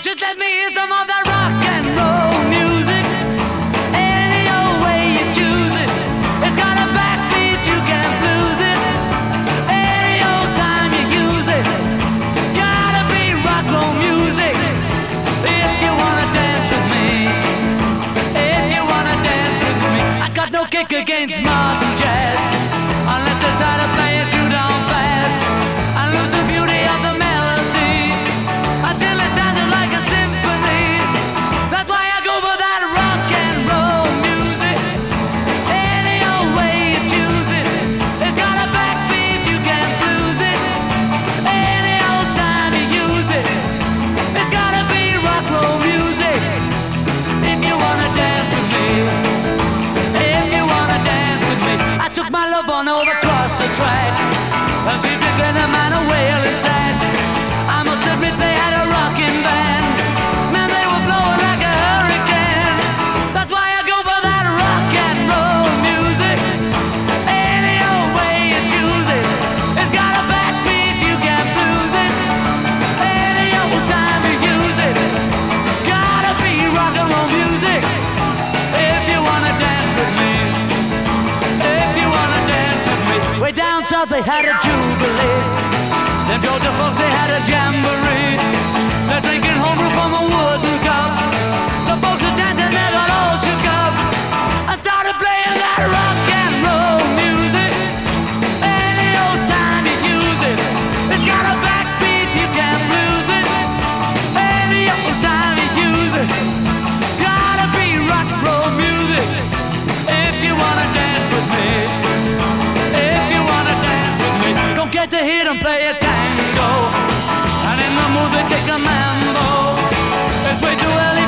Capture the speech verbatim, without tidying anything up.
Just let me hear some of that rock and roll music. Any old way you choose it. It's got a backbeat, you can't lose it. Any old time you use it. Gotta be rock and roll music. If you wanna dance with me. If you wanna dance with me. I got no kick against modern jazz. Unless you try to play it too down fast. I lose the beauty of the melody until it sounded like a symphony. That's why I go for that rock and roll music. Any old way you choose it. It's got a backbeat, you can't lose it. Any old time you use it. It's gotta be rock and roll music. If you wanna dance with me. If you wanna dance with me. I took my love on over across the tracks. And she picking a man a wailing sad. I must admit they had a rocking band. Man, they were blowing like a hurricane. That's why I go for that rock and roll music. Any old way you choose it. It's got a backbeat, you can't lose it. Any old time you use it. Gotta be rock and roll music. If you wanna dance with me. If you wanna dance with me. Way down south they had a jubilee. Them Georgia folks they had a jamboree. They're drinking homebrew from a wooden cup. The folks are dancing, they got all shook up. I started playing that rock and roll music. Any old time you use it. It's got a backbeat, you can't lose it. Any old time you use it. Gotta be rock and roll music. If you wanna dance with me. If you wanna dance with me. Don't get to hear them play a tango. And in the mood they take a mambo. It's way too early